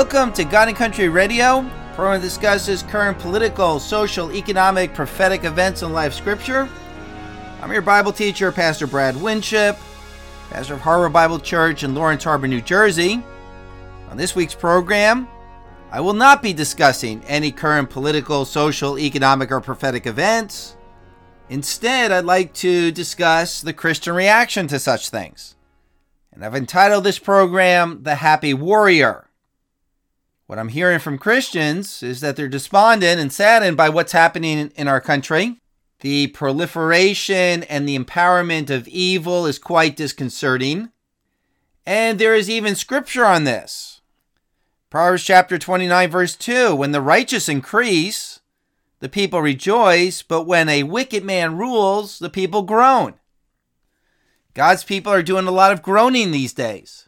Welcome to God and Country Radio. The program discusses current political, social, economic, prophetic events in life scripture. I'm your Bible teacher, Pastor Brad Winship, pastor of Harbor Bible Church in Lawrence Harbor, New Jersey. On this week's program, I will not be discussing any current political, social, economic, or prophetic events. Instead, I'd like to discuss the Christian reaction to such things. And I've entitled this program, The Happy Warrior. What I'm hearing from Christians is that they're despondent and saddened by what's happening in our country. The proliferation and the empowerment of evil is quite disconcerting. And there is even scripture on this. Proverbs chapter 29, verse 2, when the righteous increase, the people rejoice, but when a wicked man rules, the people groan. God's people are doing a lot of groaning these days.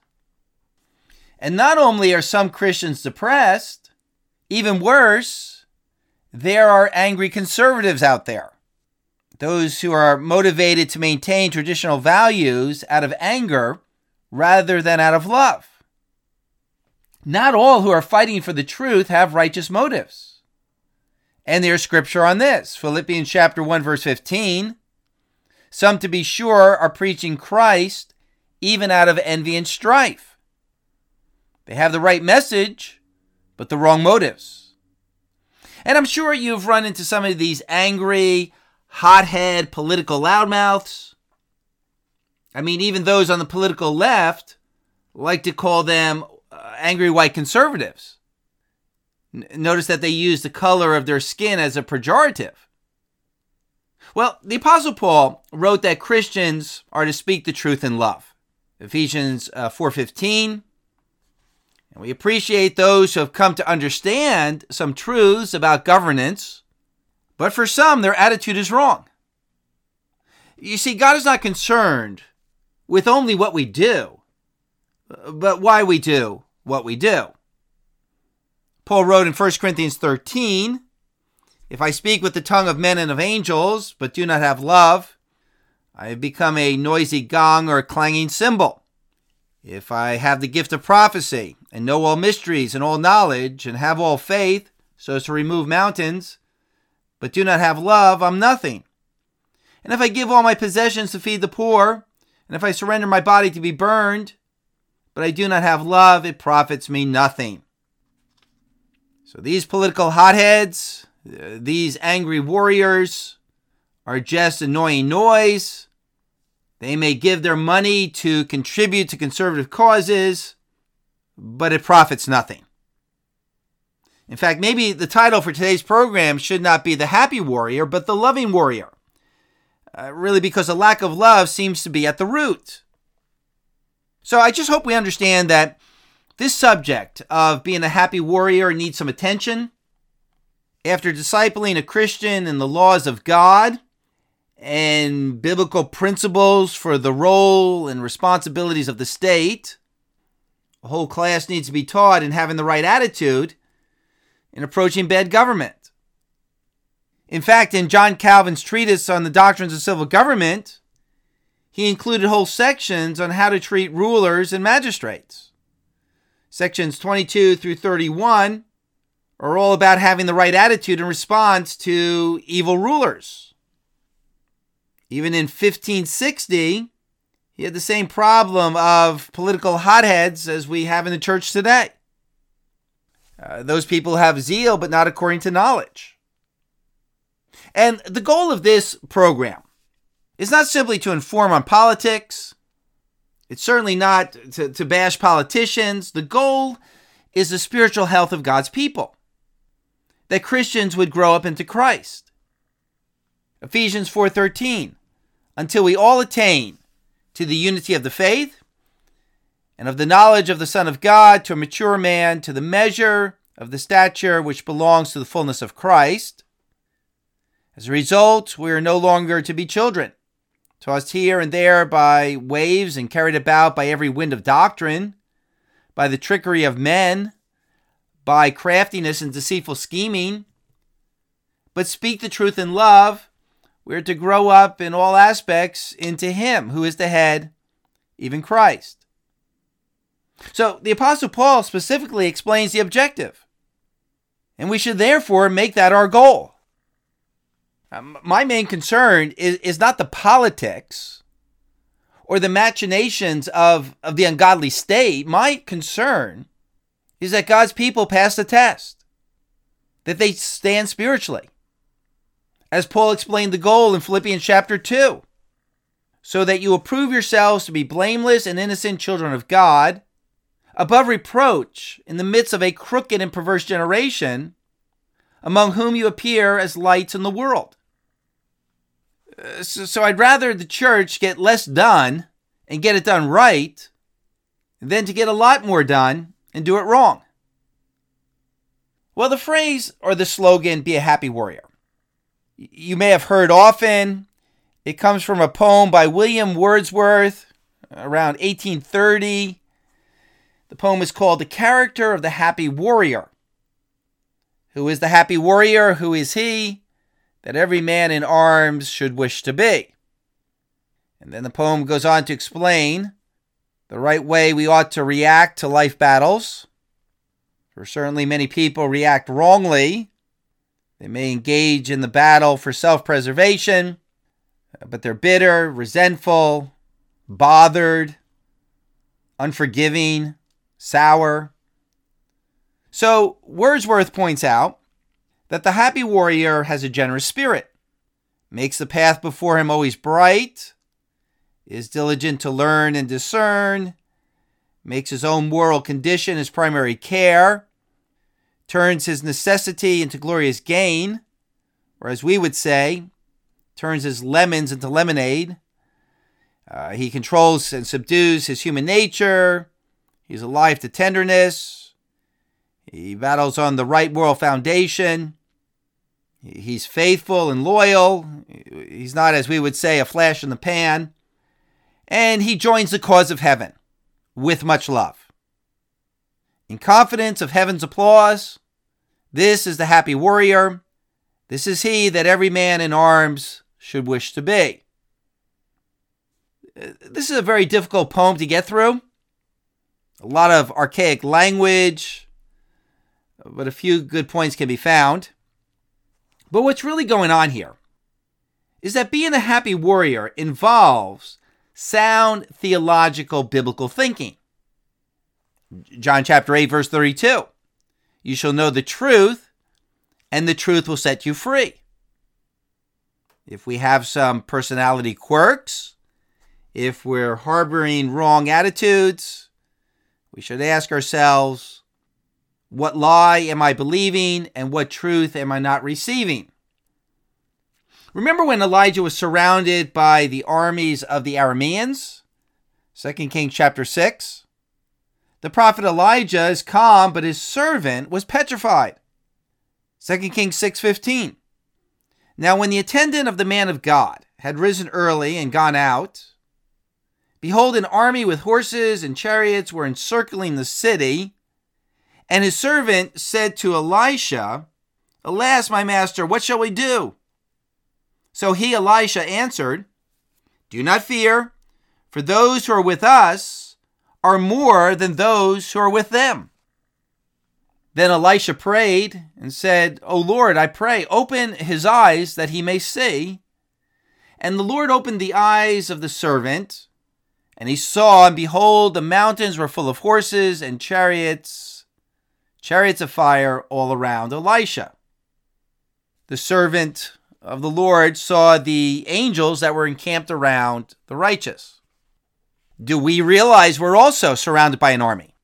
And not only are some Christians depressed, even worse, there are angry conservatives out there. Those who are motivated to maintain traditional values out of anger rather than out of love. Not all who are fighting for the truth have righteous motives. And there's scripture on this. Philippians chapter 1, verse 15. Some, to be sure, are preaching Christ even out of envy and strife. They have the right message, but the wrong motives. And I'm sure you've run into some of these angry, hothead political loudmouths. I mean, even those on the political left like to call them angry white conservatives. Notice that they use the color of their skin as a pejorative. Well, the Apostle Paul wrote that Christians are to speak the truth in love. Ephesians 4:15. And we appreciate those who have come to understand some truths about governance, but for some, their attitude is wrong. You see, God is not concerned with only what we do, but why we do what we do. Paul wrote in 1 Corinthians 13, if I speak with the tongue of men and of angels, but do not have love, I have become a noisy gong or a clanging cymbal. If I have the gift of prophecy and know all mysteries and all knowledge and have all faith so as to remove mountains, but do not have love, I'm nothing. And if I give all my possessions to feed the poor, and if I surrender my body to be burned, but I do not have love, it profits me nothing. So these political hotheads, these angry warriors are just annoying noise. They may give their money to contribute to conservative causes, but it profits nothing. In fact, maybe the title for today's program should not be The Happy Warrior, but The Loving Warrior. Really, because a lack of love seems to be at the root. So I just hope we understand that this subject of being a happy warrior needs some attention. After discipling a Christian in the laws of God and biblical principles for the role and responsibilities of the state, a whole class needs to be taught in having the right attitude in approaching bad government. In fact, in John Calvin's treatise on the doctrines of civil government, he included whole sections on how to treat rulers and magistrates. Sections 22 through 31 are all about having the right attitude in response to evil rulers. Even in 1560, he had the same problem of political hotheads as we have in the church today. Those people have zeal, but not according to knowledge. And the goal of this program is not simply to inform on politics. It's certainly not to bash politicians. The goal is the spiritual health of God's people, that Christians would grow up into Christ. Ephesians 4:13, until we all attain to the unity of the faith and of the knowledge of the Son of God, to a mature man, to the measure of the stature which belongs to the fullness of Christ. As a result, we are no longer to be children, tossed here and there by waves and carried about by every wind of doctrine, by the trickery of men, by craftiness and deceitful scheming, but speak the truth in love. We are to grow up in all aspects into Him who is the head, even Christ. So the Apostle Paul specifically explains the objective, and we should therefore make that our goal. My main concern is not the politics or the machinations of the ungodly state. My concern is that God's people pass the test, that they stand spiritually. As Paul explained the goal in Philippians chapter 2, so that you will prove yourselves to be blameless and innocent children of God, above reproach in the midst of a crooked and perverse generation, among whom you appear as lights in the world. So I'd rather the church get less done and get it done right than to get a lot more done and do it wrong. Well, the phrase or the slogan, "Be a happy warrior," you may have heard often. It comes from a poem by William Wordsworth around 1830. The poem is called "The Character of the Happy Warrior." Who is the happy warrior? Who is he that every man in arms should wish to be? And then the poem goes on to explain the right way we ought to react to life battles. For certainly many people react wrongly. They may engage in the battle for self-preservation, but they're bitter, resentful, bothered, unforgiving, sour. So Wordsworth points out that the happy warrior has a generous spirit, makes the path before him always bright, is diligent to learn and discern, makes his own moral condition his primary care, turns his necessity into glorious gain, or as we would say, turns his lemons into lemonade. He controls and subdues his human nature. He's alive to tenderness. He battles on the right moral foundation. He's faithful and loyal. He's not, as we would say, a flash in the pan. And he joins the cause of heaven with much love. In confidence of heaven's applause, this is the happy warrior. This is he that every man in arms should wish to be. This is a very difficult poem to get through. A lot of archaic language, but a few good points can be found. But what's really going on here is that being a happy warrior involves sound theological biblical thinking. John chapter 8, verse 32. You shall know the truth, and the truth will set you free. If we have some personality quirks, if we're harboring wrong attitudes, we should ask ourselves, what lie am I believing, and what truth am I not receiving? Remember when Elijah was surrounded by the armies of the Arameans? 2 Kings chapter 6. The prophet Elijah is calm, but his servant was petrified. 2 Kings 6:15. Now when the attendant of the man of God had risen early and gone out, behold, an army with horses and chariots were encircling the city. And his servant said to Elisha, Alas, my master, what shall we do? So he, Elisha, answered, Do not fear, for those who are with us are more than those who are with them. Then Elisha prayed and said, O Lord, I pray, open his eyes that he may see. And the Lord opened the eyes of the servant, and he saw, and behold, the mountains were full of horses and chariots of fire all around Elisha. The servant of the Lord saw the angels that were encamped around the righteous. Do we realize we're also surrounded by an army?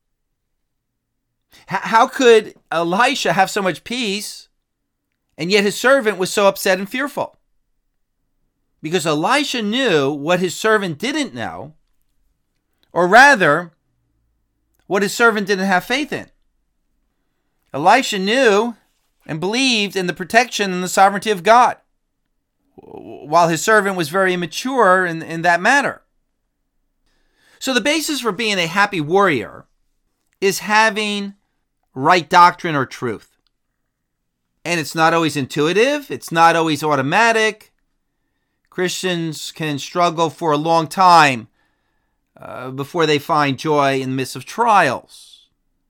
How could Elisha have so much peace, and yet his servant was so upset and fearful? Because Elisha knew what his servant didn't know, or rather, what his servant didn't have faith in. Elisha knew and believed in the protection and the sovereignty of God, while his servant was very immature in that matter. So the basis for being a happy warrior is having right doctrine or truth. And it's not always intuitive. It's not always automatic. Christians can struggle for a long time before they find joy in the midst of trials.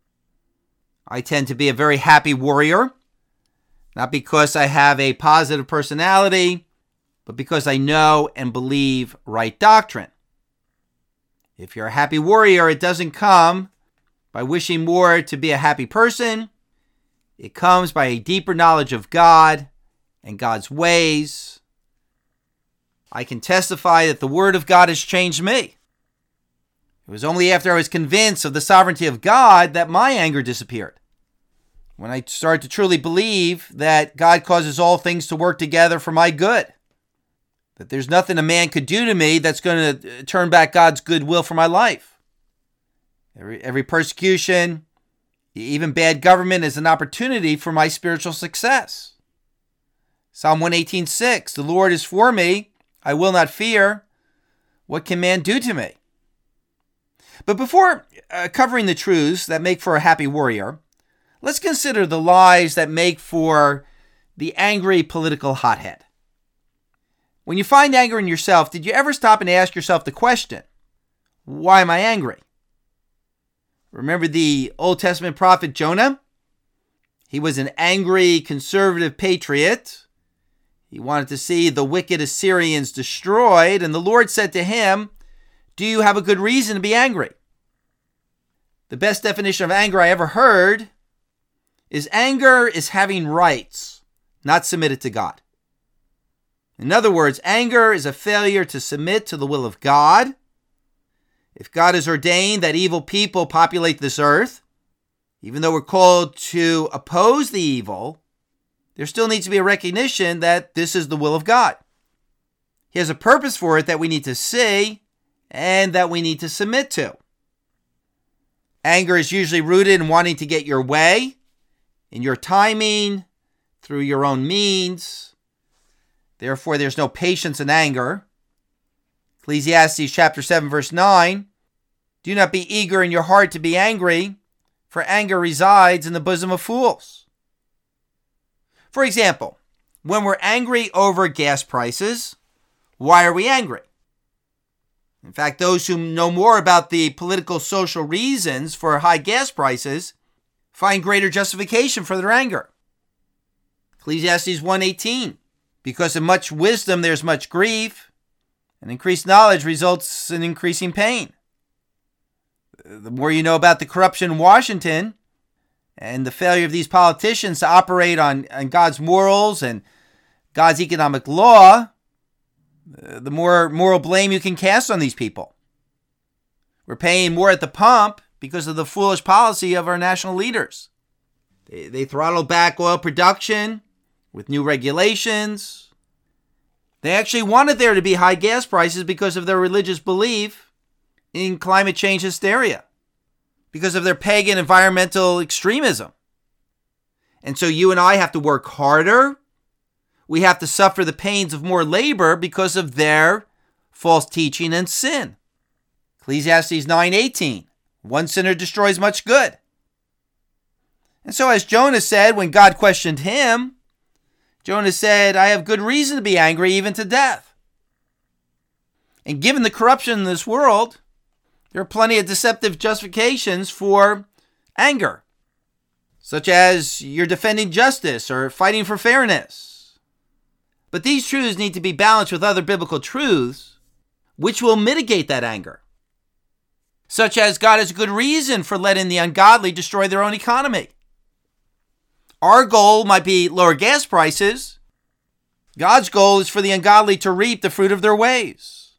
I tend to be a very happy warrior, not because I have a positive personality, but because I know and believe right doctrine. If you're a happy warrior, it doesn't come by wishing more to be a happy person. It comes by a deeper knowledge of God and God's ways. I can testify that the Word of God has changed me. It was only after I was convinced of the sovereignty of God that my anger disappeared. When I started to truly believe that God causes all things to work together for my good, that there's nothing a man could do to me that's going to turn back God's goodwill for my life. Every persecution, even bad government, is an opportunity for my spiritual success. Psalm 118:6, the Lord is for me, I will not fear. What can man do to me? But before covering the truths that make for a happy warrior, let's consider the lies that make for the angry political hothead. When you find anger in yourself, did you ever stop and ask yourself the question, why am I angry? Remember the Old Testament prophet Jonah? He was an angry, conservative patriot. He wanted to see the wicked Assyrians destroyed, and the Lord said to him, do you have a good reason to be angry? The best definition of anger I ever heard is anger is having rights, not submitted to God. In other words, anger is a failure to submit to the will of God. If God has ordained that evil people populate this earth, even though we're called to oppose the evil, there still needs to be a recognition that this is the will of God. He has a purpose for it that we need to see and that we need to submit to. Anger is usually rooted in wanting to get your way, in your timing, through your own means. Therefore, there's no patience in anger. Ecclesiastes chapter 7, verse 9, do not be eager in your heart to be angry, for anger resides in the bosom of fools. For example, when we're angry over gas prices, why are we angry? In fact, those who know more about the political social reasons for high gas prices find greater justification for their anger. Ecclesiastes 1:18, because of much wisdom there's much grief, and increased knowledge results in increasing pain. The more you know about the corruption in Washington and the failure of these politicians to operate on God's morals and God's economic law, the more moral blame you can cast on these people. We're paying more at the pump because of the foolish policy of our national leaders. They throttle back oil production with new regulations. They actually wanted there to be high gas prices because of their religious belief in climate change hysteria, because of their pagan environmental extremism. And so you and I have to work harder. We have to suffer the pains of more labor because of their false teaching and sin. Ecclesiastes 9:18, one sinner destroys much good. And so as Jonah said when God questioned him, Jonah said, I have good reason to be angry, even to death. And given the corruption in this world, there are plenty of deceptive justifications for anger, such as you're defending justice or fighting for fairness. But these truths need to be balanced with other biblical truths, which will mitigate that anger, such as God has a good reason for letting the ungodly destroy their own economy. Our goal might be lower gas prices. God's goal is for the ungodly to reap the fruit of their ways.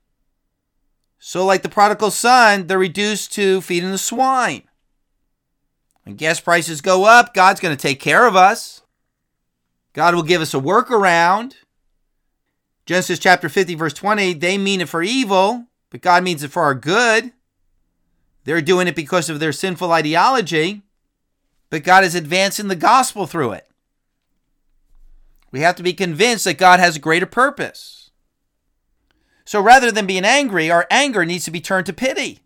So like the prodigal son, they're reduced to feeding the swine. When gas prices go up, God's going to take care of us. God will give us a workaround. Genesis chapter 50, verse 20, they mean it for evil, but God means it for our good. They're doing it because of their sinful ideology, but God is advancing the gospel through it. We have to be convinced that God has a greater purpose. So rather than being angry, our anger needs to be turned to pity.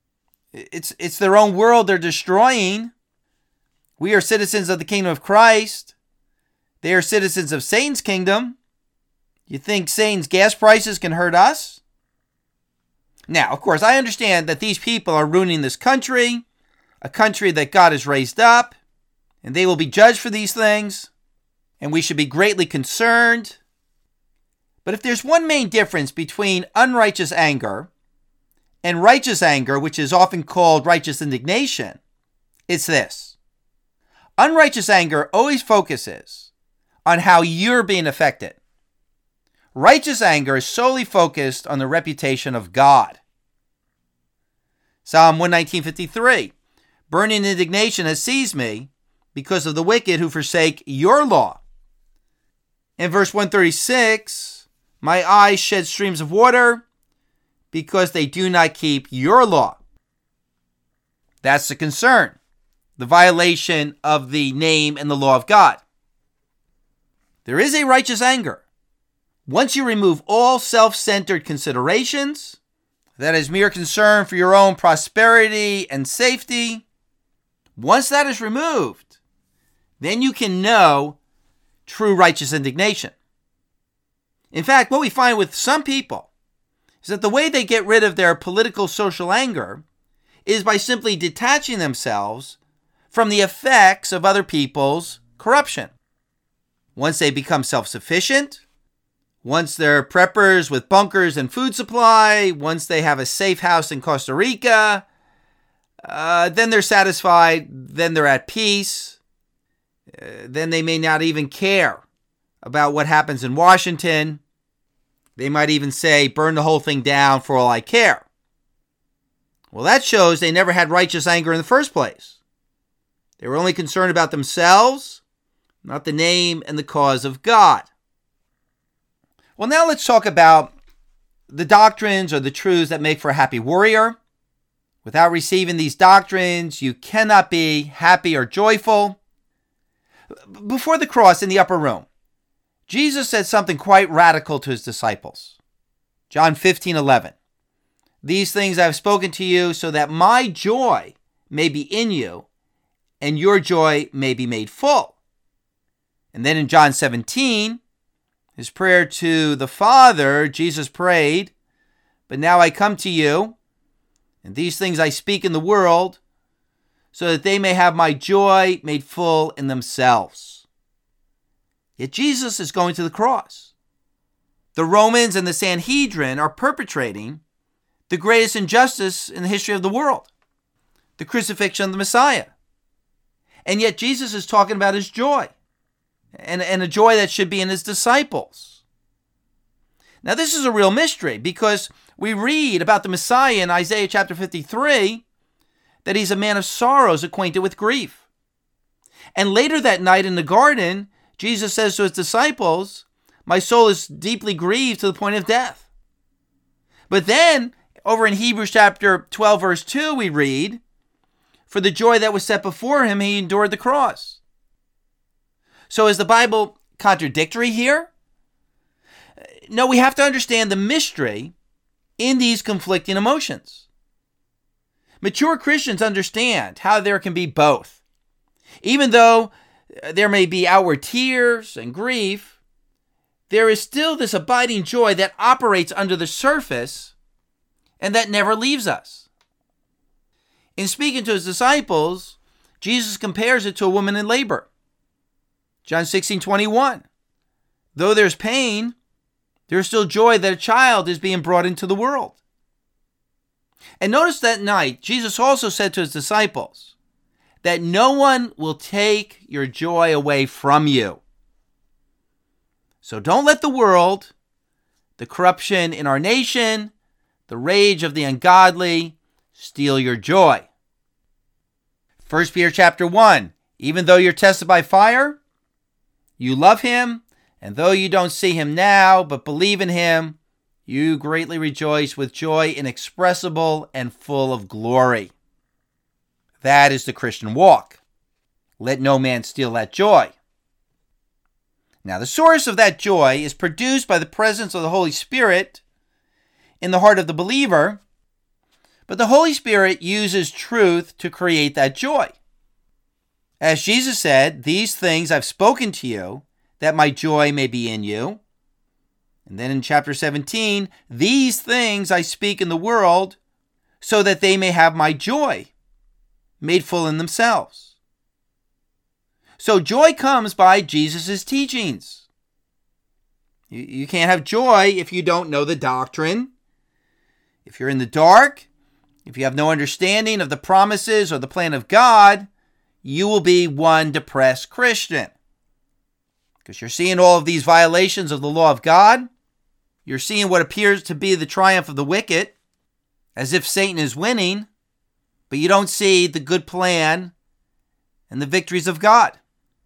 It's their own world they're destroying. We are citizens of the kingdom of Christ. They are citizens of Satan's kingdom. You think Satan's gas prices can hurt us? Now, of course, I understand that these people are ruining this country, a country that God has raised up, and they will be judged for these things, and we should be greatly concerned. But if there's one main difference between unrighteous anger and righteous anger, which is often called righteous indignation, it's this. Unrighteous anger always focuses on how you're being affected. Righteous anger is solely focused on the reputation of God. Psalm 119:53, burning indignation has seized me because of the wicked who forsake your law. In verse 136, my eyes shed streams of water because they do not keep your law. That's the concern, the violation of the name and the law of God. There is a righteous anger. Once you remove all self-centered considerations, that is mere concern for your own prosperity and safety, once that is removed, then you can know true righteous indignation. In fact, what we find with some people is that the way they get rid of their political social anger is by simply detaching themselves from the effects of other people's corruption. Once they become self-sufficient, once they're preppers with bunkers and food supply, once they have a safe house in Costa Rica, then they're satisfied, then they're at peace, then they may not even care about what happens in Washington. They might even say, burn the whole thing down for all I care. Well, that shows they never had righteous anger in the first place. They were only concerned about themselves, not the name and the cause of God. Well, now let's talk about the doctrines or the truths that make for a happy warrior. Without receiving these doctrines, you cannot be happy or joyful. Before the cross in the upper room, Jesus said something quite radical to his disciples. John 15:11. These things I have spoken to you so that my joy may be in you and your joy may be made full. And then in John 17, his prayer to the Father, Jesus prayed, but now I come to you, and these things I speak in the world, so that they may have my joy made full in themselves. Yet Jesus is going to the cross. The Romans and the Sanhedrin are perpetrating the greatest injustice in the history of the world, the crucifixion of the Messiah. And yet Jesus is talking about his joy, and a joy that should be in his disciples. Now this is a real mystery, because we read about the Messiah in Isaiah chapter 53, that he's a man of sorrows, acquainted with grief. And later that night in the garden, Jesus says to his disciples, my soul is deeply grieved to the point of death. But then, over in Hebrews chapter 12, verse 2, we read, for the joy that was set before him, he endured the cross. So is the Bible contradictory here? No, we have to understand the mystery in these conflicting emotions. Mature Christians understand how there can be both. Even though there may be outward tears and grief, there is still this abiding joy that operates under the surface and that never leaves us. In speaking to his disciples, Jesus compares it to a woman in labor. John 16:21. Though there's pain, there's still joy that a child is being brought into the world. And notice that night, Jesus also said to his disciples that no one will take your joy away from you. So don't let the world, the corruption in our nation, the rage of the ungodly, steal your joy. 1 Peter chapter 1, even though you're tested by fire, you love him, and though you don't see him now, but believe in him, you greatly rejoice with joy inexpressible and full of glory. That is the Christian walk. Let no man steal that joy. Now, the source of that joy is produced by the presence of the Holy Spirit in the heart of the believer, but the Holy Spirit uses truth to create that joy. As Jesus said, these things I've spoken to you, that my joy may be in you, And then in chapter 17, these things I speak in the world so that they may have my joy made full in themselves. So joy comes by Jesus' teachings. You can't have joy if you don't know the doctrine. If you're in the dark, if you have no understanding of the promises or the plan of God, you will be one depressed Christian. Because you're seeing all of these violations of the law of God. You're seeing what appears to be the triumph of the wicked, as if Satan is winning, but you don't see the good plan and the victories of God.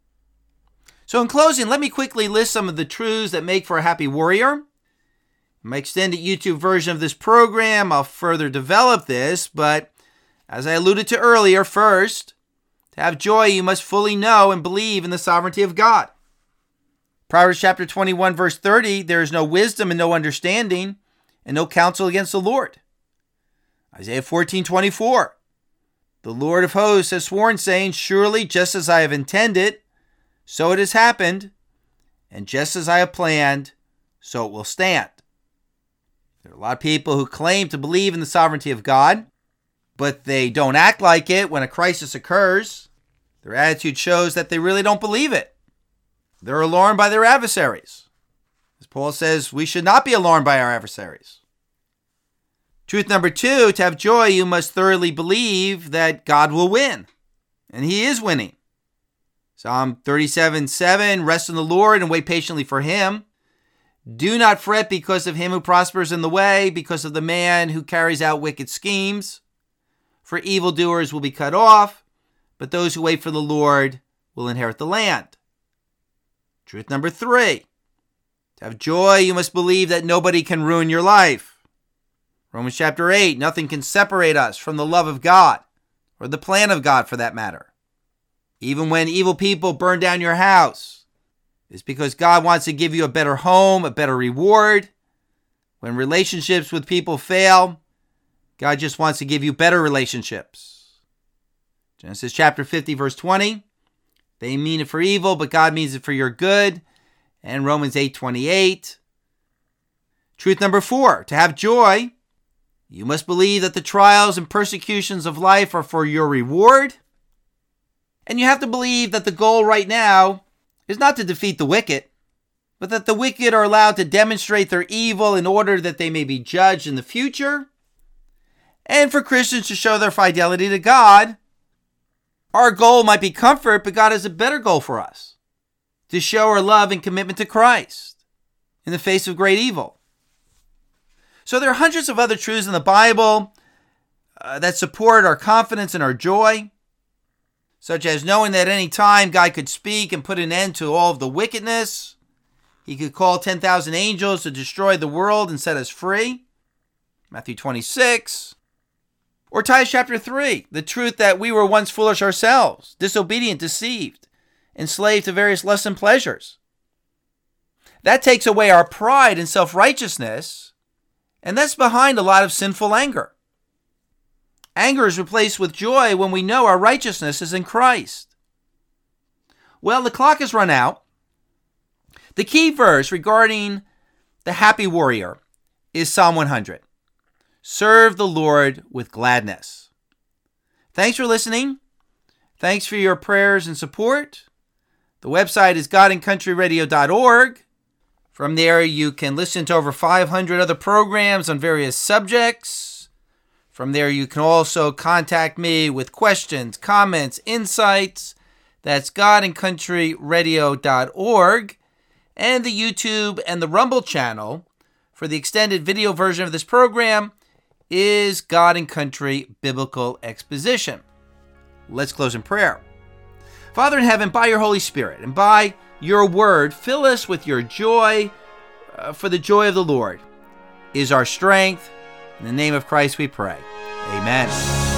So in closing, let me quickly list some of the truths that make for a happy warrior. In my extended YouTube version of this program, I'll further develop this, but as I alluded to earlier, first, to have joy, you must fully know and believe in the sovereignty of God. Proverbs chapter 21, verse 30, there is no wisdom and no understanding and no counsel against the Lord. Isaiah 14:24, the Lord of hosts has sworn, saying, surely just as I have intended, so it has happened, and just as I have planned, so it will stand. There are a lot of people who claim to believe in the sovereignty of God, but they don't act like it when a crisis occurs. Their attitude shows that they really don't believe it. They're alarmed by their adversaries. As Paul says, we should not be alarmed by our adversaries. Truth number 2, to have joy, you must thoroughly believe that God will win. And he is winning. Psalm 37:7, rest in the Lord and wait patiently for him. Do not fret because of him who prospers in the way, because of the man who carries out wicked schemes. For evildoers will be cut off, but those who wait for the Lord will inherit the land. Truth number 3, to have joy, you must believe that nobody can ruin your life. Romans chapter 8, nothing can separate us from the love of God, or the plan of God for that matter. Even when evil people burn down your house, it's because God wants to give you a better home, a better reward. When relationships with people fail, God just wants to give you better relationships. Genesis chapter 50, verse 20, they mean it for evil, but God means it for your good. And Romans 8:28. Truth number 4, to have joy, you must believe that the trials and persecutions of life are for your reward. And you have to believe that the goal right now is not to defeat the wicked, but that the wicked are allowed to demonstrate their evil in order that they may be judged in the future. And for Christians to show their fidelity to God. Our goal might be comfort, but God has a better goal for us. To show our love and commitment to Christ in the face of great evil. So there are hundreds of other truths in the Bible that support our confidence and our joy. Such as knowing that at any time God could speak and put an end to all of the wickedness. He could call 10,000 angels to destroy the world and set us free. Matthew 26. Or Titus chapter 3, the truth that we were once foolish ourselves, disobedient, deceived, enslaved to various lusts and pleasures. That takes away our pride and self-righteousness, and that's behind a lot of sinful anger. Anger is replaced with joy when we know our righteousness is in Christ. Well, the clock has run out. The key verse regarding the happy warrior is Psalm 100. Serve the Lord with gladness. Thanks for listening. Thanks for your prayers and support. The website is godandcountryradio.org. From there, you can listen to over 500 other programs on various subjects. From there, you can also contact me with questions, comments, insights. That's godandcountryradio.org. And the YouTube and the Rumble channel for the extended video version of this program is God and Country Biblical Exposition. Let's close in prayer. Father in heaven, by your Holy Spirit and by your word, fill us with your joy, for the joy of the Lord is our strength. In the name of Christ we pray. Amen.